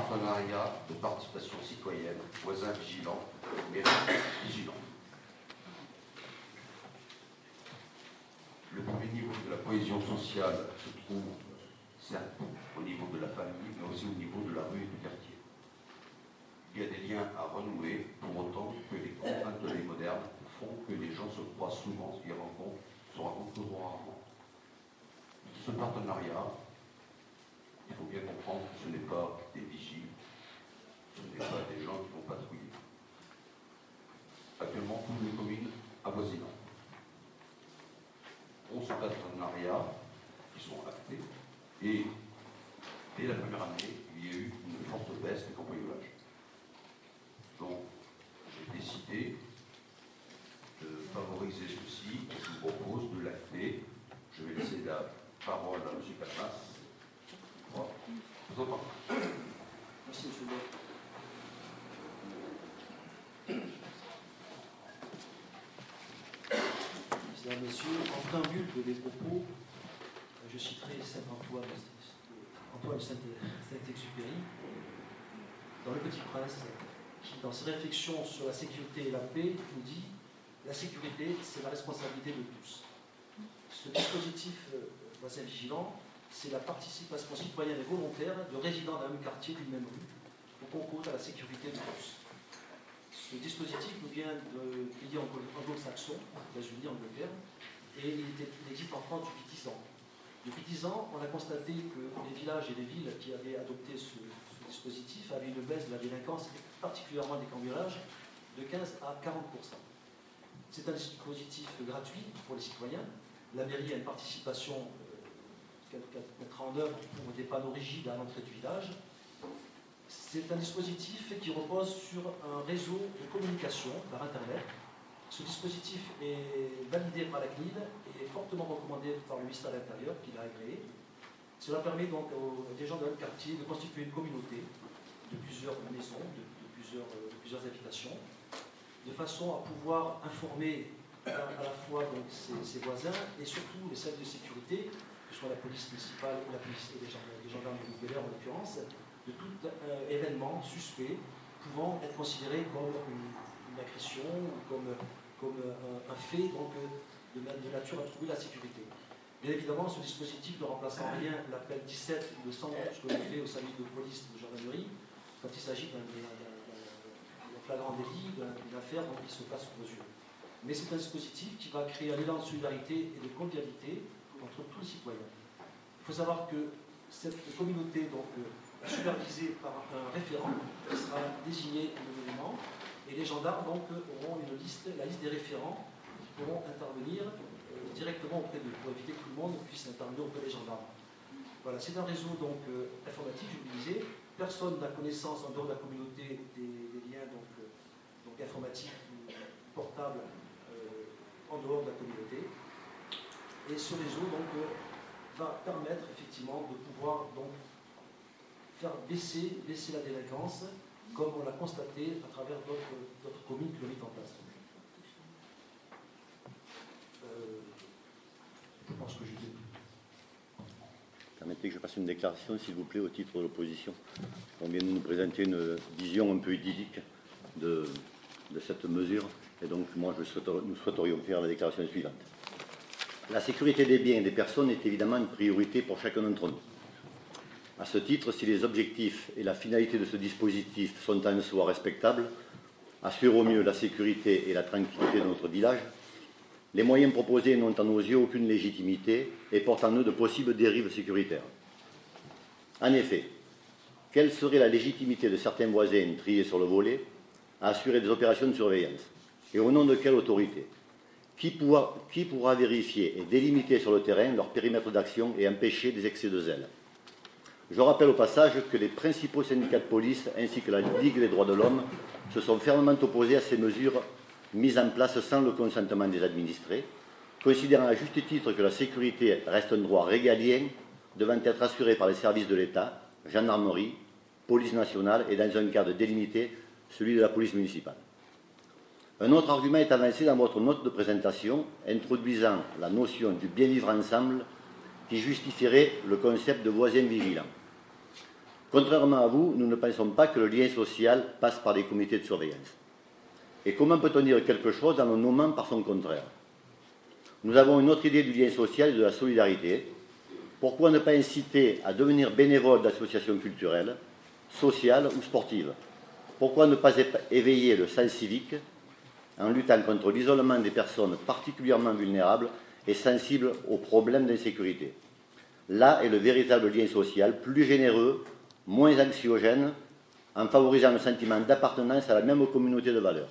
partenariat de participation citoyenne, voisins vigilants, mairie vigilants. Le premier niveau de la cohésion sociale se trouve, certes, au niveau de la famille, mais aussi au niveau de la rue et du quartier. Il y a des liens à renouer, pour autant que les contraintes de la vie moderne font que les gens se croisent souvent, se rencontrent trop rarement. Ce partenariat, il faut bien comprendre que ce n'est pas des vigiles, ce n'est pas des gens qui vont patrouiller. Actuellement, toutes les communes avoisinantes ont ce partenariat qui sont actés et dès la première année, il y a eu une forte baisse des cambriolages. Donc, j'ai décidé de favoriser ceci. Je vous propose de l'acter. Je vais laisser la parole à M. Calmas. Voilà. Vous entendez. Merci, M. le maire. Mesdames, Messieurs, en préambule de mes propos, je citerai Saint-Antoine de Saint-Exupéry dans Le Petit Prince, qui, dans ses réflexions sur la sécurité et la paix, nous dit « La sécurité, c'est la responsabilité de tous ». Ce dispositif voisin vigilant, c'est la participation citoyenne et volontaire de résidents d'un même quartier, d'une même rue, au concours à la sécurité de tous. Ce dispositif nous vient de pays anglo-saxon, États-Unis, Angleterre, et il existe en France depuis 10 ans. Depuis 10 ans, on a constaté que les villages et les villes qui avaient adopté ce dispositif avaient une baisse de la délinquance, et particulièrement des cambriolages, de 15 à 40%. C'est un dispositif gratuit pour les citoyens. La mairie a une participation qu'elle mettra en œuvre pour des panneaux rigides à l'entrée du village. C'est un dispositif qui repose sur un réseau de communication par Internet. Ce dispositif est validé par la CNIL et est fortement recommandé par le ministère de l'Intérieur qui l'a agréé. Cela permet donc aux gens de notre quartier de constituer une communauté de plusieurs maisons, de plusieurs habitations, de façon à pouvoir informer à la fois donc, ses voisins et surtout les services de sécurité, que ce soit la police municipale ou la police et les gendarmes de Nouvelle-Heure en l'occurrence, de tout événement suspect pouvant être considéré comme une agression ou comme un fait donc, de nature à trouver la sécurité. Bien évidemment, ce dispositif ne remplace en rien l'appel 17 ou le 100 ce que l'on fait au service de police de gendarmerie quand il s'agit d'un flagrant délit, d'une affaire donc, qui se passe sous vos yeux. Mais c'est un dispositif qui va créer un élan de solidarité et de convivialité entre tous les citoyens. Il faut savoir que cette communauté donc, supervisée par un référent qui sera désigné anonymement, et les gendarmes donc, auront la liste des référents qui pourront intervenir directement auprès d'eux, pour éviter que tout le monde puisse intervenir auprès des gendarmes. Voilà, c'est un réseau donc, informatique, je vous le disais. Personne n'a connaissance en dehors de la communauté des liens donc informatiques ou portables en dehors de la communauté. Et ce réseau donc, va permettre effectivement de pouvoir donc, faire baisser la délinquance, comme on l'a constaté à travers d'autres communes qui l'ont mis en place. Je pense que je dis. Permettez que je fasse une déclaration, s'il vous plaît, au titre de l'opposition. On vient de nous présenter une vision un peu idyllique de cette mesure, et donc moi, nous souhaiterions faire la déclaration suivante. La sécurité des biens et des personnes est évidemment une priorité pour chacun d'entre nous. À ce titre, si les objectifs et la finalité de ce dispositif sont en soi respectables, assurent au mieux la sécurité et la tranquillité de notre village, les moyens proposés n'ont à nos yeux aucune légitimité et portent en eux de possibles dérives sécuritaires. En effet, quelle serait la légitimité de certains voisins triés sur le volet à assurer des opérations de surveillance? Et au nom de quelle autorité? Qui pourra vérifier et délimiter sur le terrain leur périmètre d'action et empêcher des excès de zèle? Je rappelle au passage que les principaux syndicats de police ainsi que la Ligue des droits de l'homme se sont fermement opposés à ces mesures mises en place sans le consentement des administrés, considérant à juste titre que la sécurité reste un droit régalien devant être assuré par les services de l'État, gendarmerie, police nationale et dans un cadre délimité, celui de la police municipale. Un autre argument est avancé dans votre note de présentation, introduisant la notion du bien vivre ensemble qui justifierait le concept de voisin vigilant. Contrairement à vous, nous ne pensons pas que le lien social passe par des comités de surveillance. Et comment peut-on dire quelque chose en le nommant par son contraire? Nous avons une autre idée du lien social et de la solidarité. Pourquoi ne pas inciter à devenir bénévole d'associations culturelles, sociales ou sportives? Pourquoi ne pas éveiller le sens civique en luttant contre l'isolement des personnes particulièrement vulnérables et sensibles aux problèmes d'insécurité? Là est le véritable lien social, plus généreux, moins anxiogène, en favorisant le sentiment d'appartenance à la même communauté de valeurs.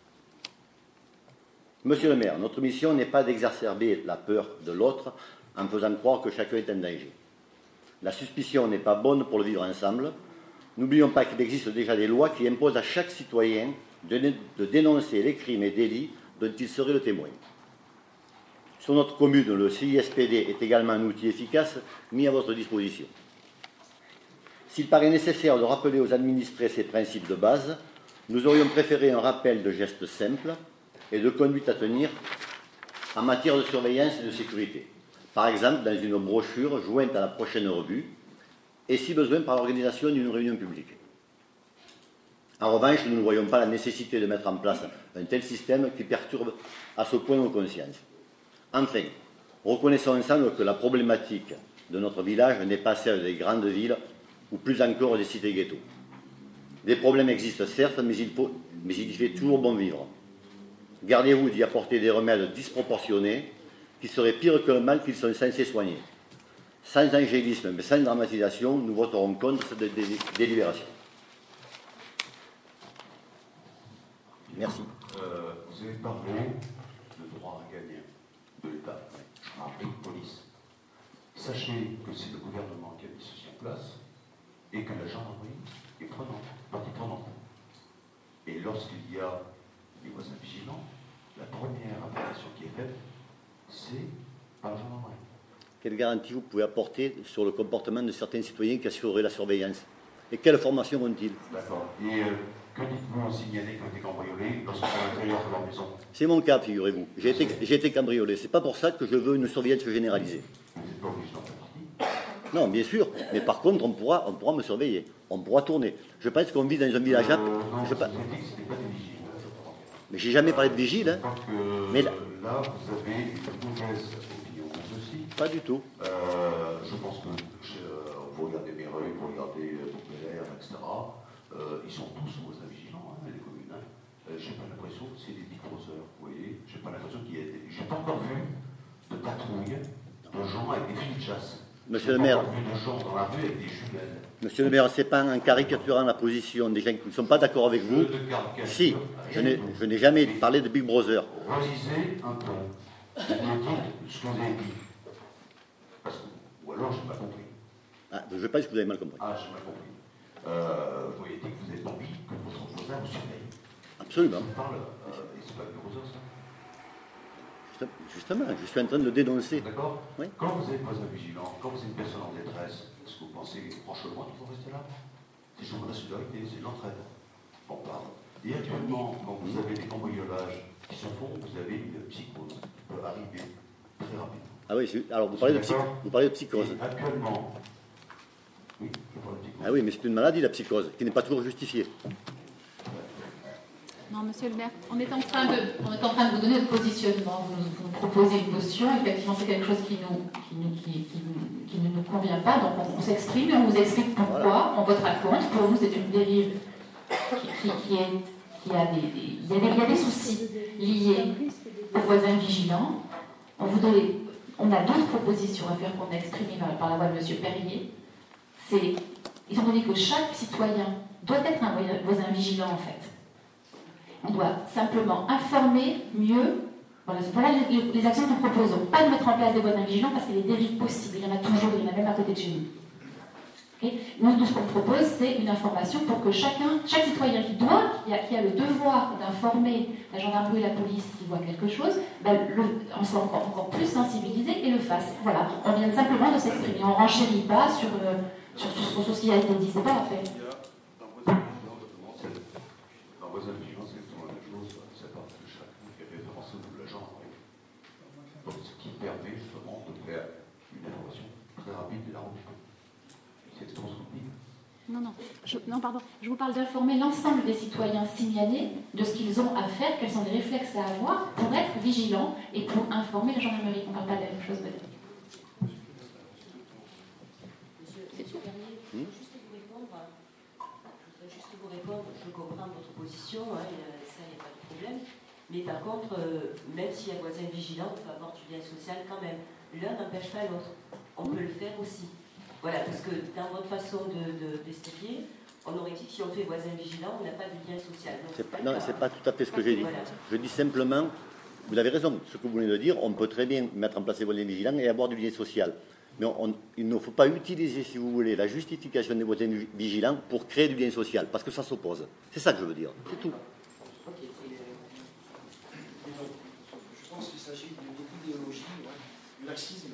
Monsieur le maire, notre mission n'est pas d'exacerber la peur de l'autre en faisant croire que chacun est en danger. La suspicion n'est pas bonne pour le vivre ensemble. N'oublions pas qu'il existe déjà des lois qui imposent à chaque citoyen de dénoncer les crimes et délits dont il serait le témoin. Sur notre commune, le CISPD est également un outil efficace mis à votre disposition. S'il paraît nécessaire de rappeler aux administrés ces principes de base, nous aurions préféré un rappel de gestes simples et de conduite à tenir en matière de surveillance et de sécurité. Par exemple, dans une brochure jointe à la prochaine revue, et si besoin par l'organisation d'une réunion publique. En revanche, nous ne voyons pas la nécessité de mettre en place un tel système qui perturbe à ce point nos consciences. Enfin, reconnaissons ensemble que la problématique de notre village n'est pas celle des grandes villes ou plus encore des cités ghettos. Des problèmes existent certes, mais il y fait toujours bon vivre. Gardez-vous d'y apporter des remèdes disproportionnés qui seraient pires que le mal qu'ils sont censés soigner. Sans angélisme, mais sans dramatisation, nous voterons contre cette délibération. Merci. Vous avez parlé de droit régalien de l'État, gendarmerie, police. Sachez que c'est le gouvernement qui a mis ceci en place et que la gendarmerie est prenante, partie prenante. Et lorsqu'il y a des voisins vigilants, la première information qui est faite, c'est par la gendarmerie. Quelle garantie vous pouvez apporter sur le comportement de certains citoyens qui assureraient la surveillance? Et quelle formation ont-ils? D'accord. Et que dites-vous aux signalés qui ont été cambriolés lorsqu'ils sont à l'intérieur de leur maison? C'est mon cas, figurez-vous. J'ai été cambriolé. C'est pas pour ça que je veux une surveillance généralisée. Vous n'êtes pas obligé d'en faire partie. Non, bien sûr. Mais par contre, on pourra me surveiller. On pourra tourner. Je pense qu'on vit dans un village... Non, vous avez dit que ce n'était pas des vigiles. Mais j'ai jamais parlé de vigile. Hein. Donc, mais là, vous avez une mauvaise opinion de ceci. Pas du tout. Je pense que vous regardez Méreuil, vous regardez Populaire, etc. Ils sont tous voisins vigilants, hein, les communes. Hein. J'ai pas l'impression que c'est des dicroseurs, vous voyez. J'ai pas l'impression qu'il y ait des... J'ai pas encore vu de patrouille de gens avec des fusils de chasse. Monsieur le maire. J'ai pas encore vu de gens dans la rue avec des jumelles. Monsieur le maire, c'est pas en caricaturant la position des gens qui ne sont pas d'accord avec vous. Si, je n'ai jamais parlé de Big Brother. Relisez un peu. Vous me dites ce que vous avez dit. Parce que, ou alors, je n'ai pas compris. Ah, je pense que vous avez mal compris. Ah, j'ai mal compris. Vous avez dit que vous avez envie que votre voisin vous surveille. Absolument. Ça me parle. Et c'est pas Big Brother, ça. Justement, je suis en train de le dénoncer. D'accord. Oui. Quand vous êtes voisin vigilant, quand vous êtes une personne en détresse, est-ce que vous pensez franchement qu'il faut rester là? C'est juste de la solidarité, c'est de l'entraide. On parle. Et actuellement, quand vous avez des cambriolages qui se font, vous avez une psychose qui peut arriver très rapidement. Ah oui, alors vous parlez de psychose. Et actuellement, oui, je parle de psychose. Ah oui, mais c'est une maladie, la psychose, qui n'est pas toujours justifiée. Non, monsieur le maire, on est en train de vous donner notre positionnement. Vous nous proposez une motion. Effectivement, c'est quelque chose qui ne nous convient pas. Donc, on s'exprime et on vous explique pourquoi. Voilà. On votera contre. Pour nous, c'est une dérive il y a des soucis liés aux voisins vigilants. On a d'autres propositions à faire qu'on a exprimées par la voix de monsieur Perrier. C'est, étant donné que chaque citoyen doit être un voisin vigilant, en fait. On doit simplement informer mieux. Voilà les actions que nous proposons. Pas de mettre en place des voisins vigilants parce qu'il y a des dérives possibles. Il y en a toujours, il y en a même à côté de chez nous. Okay. Nous, tout ce qu'on propose, c'est une information pour que chaque citoyen qui a le devoir d'informer la gendarmerie et la police qui voit quelque chose, on soit encore plus sensibilisé et le fasse. Voilà, on vient simplement de s'exprimer. On ne renchérit pas sur tout ce qui a été dit. C'est pas la fait. Donc, ce qui permet justement de faire une information très rapide et la rendre. C'est ce qu'on se dit. Non, pardon. Je vous parle d'informer l'ensemble des citoyens signalés de ce qu'ils ont à faire, quels sont les réflexes à avoir pour être vigilants et pour informer la gendarmerie. On ne parle pas de la même chose, madame. Monsieur Perrier, je voudrais juste vous répondre. Je comprends votre position, hein, ça, il n'y a pas de problème. Mais par contre, même s'il y a voisin vigilant, on peut avoir du lien social quand même. L'un n'empêche pas l'autre. On peut le faire aussi. Voilà, parce que dans votre façon d'expliquer, on aurait dit que si on fait voisin vigilant, on n'a pas de lien social. Non, c'est pas tout à fait ce que j'ai dit. Voilà. Je dis simplement, vous avez raison, ce que vous venez de dire, on peut très bien mettre en place les voisins vigilants et avoir du lien social. Mais il ne faut pas utiliser, si vous voulez, la justification des voisins vigilants pour créer du lien social, parce que ça s'oppose. C'est ça que je veux dire, c'est tout. Je pense qu'il s'agit d'une idéologie, du laxisme.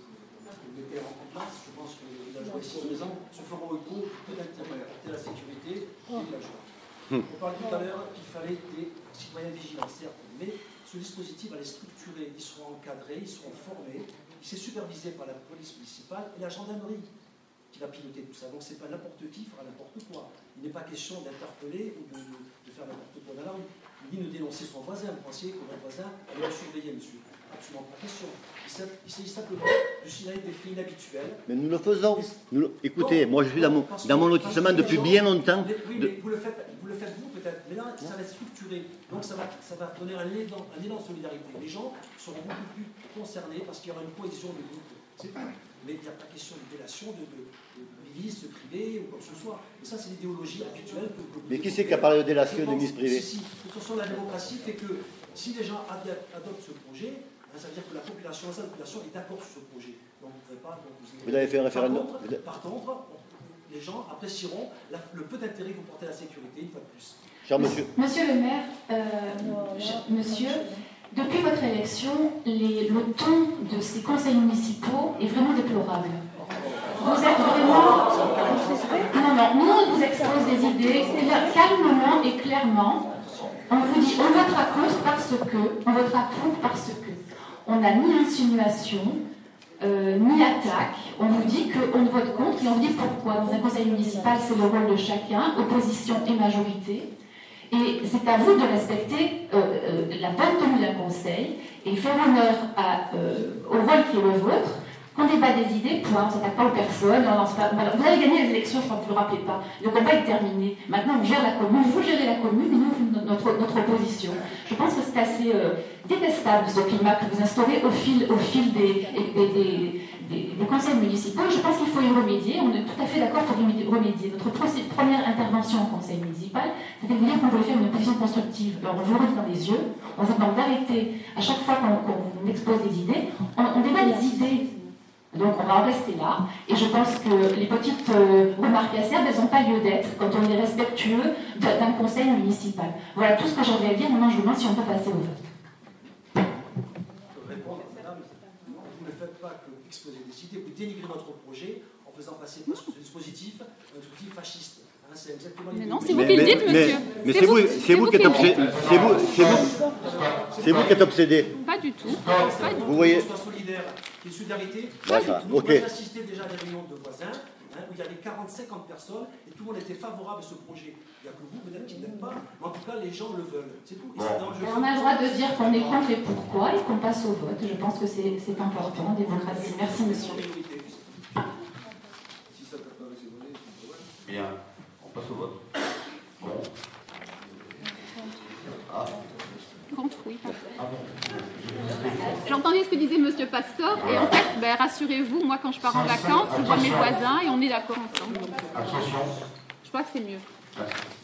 Mettez en place, je pense que les villageois ici présents se feront écho peut-être apporter la sécurité des villageois. On parlait tout à l'heure qu'il fallait des citoyens vigilants, certes, mais ce dispositif va les structurer, ils seront encadrés, ils seront formés, il s'est supervisé par la police municipale et la gendarmerie qui va piloter tout ça. Donc c'est pas n'importe qui fera n'importe quoi. Il n'est pas question d'interpeller ou de faire n'importe quoi dans la rue, ni de dénoncer son voisin. Vous pensiez que votre voisin allait le surveiller, monsieur? Absolument pas question. Il s'agit simplement de signaler des faits inhabituels. Mais nous le faisons. Écoutez, moi je suis dans mon lotissement depuis bien longtemps. Oui, mais vous le faites vous peut-être. Mais là, ça va être structuré. Donc ça va donner un élan de solidarité. Les gens seront beaucoup plus concernés parce qu'il y aura une cohésion de groupe. C'est tout. Mais il n'y a pas question de délation, de milice privée ou quoi que ce soit. Et ça, c'est l'idéologie habituelle que mais qui c'est qui a parlé de délation de milice privée? Si. De toute façon, la démocratie fait que si les gens adoptent ce projet, ça veut dire que la population est d'accord sur ce projet. Donc vous ne pouvez pas... Vous avez fait un référendum. Par contre, les gens apprécieront le peu d'intérêt que vous portez à la sécurité, une fois de plus. Cher monsieur. Monsieur le maire, monsieur, depuis votre élection, le ton de ces conseils municipaux est vraiment déplorable. Vous êtes vraiment... Non, nous on vous expose des idées calmement et clairement. On vous dit, on votera contre parce que, on votera pour parce que. On n'a ni insinuation, ni attaque. On vous dit qu'on vote contre et on vous dit pourquoi. Dans un conseil municipal, c'est le rôle de chacun, opposition et majorité. Et c'est à vous de respecter la bonne tenue d'un conseil et faire honneur au rôle qui est le vôtre. Qu'on débat des idées, point, on ne s'attaque pas aux personnes, on lance pas. Alors, vous avez gagné les élections, je crois que vous ne le rappelez pas. Le combat est terminé. Maintenant, on gère la commune, vous gérez la commune, et nous, notre opposition. Je pense que c'est assez détestable ce climat que vous instaurez au fil des conseils municipaux. Je pense qu'il faut y remédier. On est tout à fait d'accord pour y remédier. Notre première intervention au conseil municipal, c'était de vous dire qu'on voulait faire une opposition constructive. Alors, on vous regarde dans les yeux, on vous demande d'arrêter à chaque fois qu'on vous expose des idées. On débat des idées. Donc on va en rester là, et je pense que les petites remarques acerbes, elles n'ont pas lieu d'être quand on est respectueux d'un conseil municipal. Voilà tout ce que j'avais à dire. Maintenant je vous demande si on peut passer au vote. Je peux répondre, madame, vous ne faites pas que exposer des idées, vous dénigrez notre projet en faisant passer ce dispositif un dispositif fasciste. C'est exactement mais non, c'est vous qui le dites, monsieur. Mais c'est vous qui êtes obsédé. C'est vous qui êtes obsédé. Pas du tout. Vous voyez. Solidaire, une solidarité. Voilà, nous, ok. j'ai assisté déjà à des réunions de voisins où il y avait 40-50 personnes et tout le monde était favorable à ce projet. Il n'y a que vous, peut-être qui n'êtes pas, mais en tout cas, les gens le veulent. C'est tout. Et on a le droit de dire qu'on est contre et pourquoi et qu'on passe au vote. Je pense que c'est important, démocratie. Merci, monsieur. Bien. On passe au vote. Bon. Ah. Contre, oui. J'entendais ce que disait monsieur Pastor, et en fait, rassurez-vous, moi quand je pars en vacances, je vois mes voisins et on est d'accord ensemble. Abstention. Je crois que c'est mieux. Merci.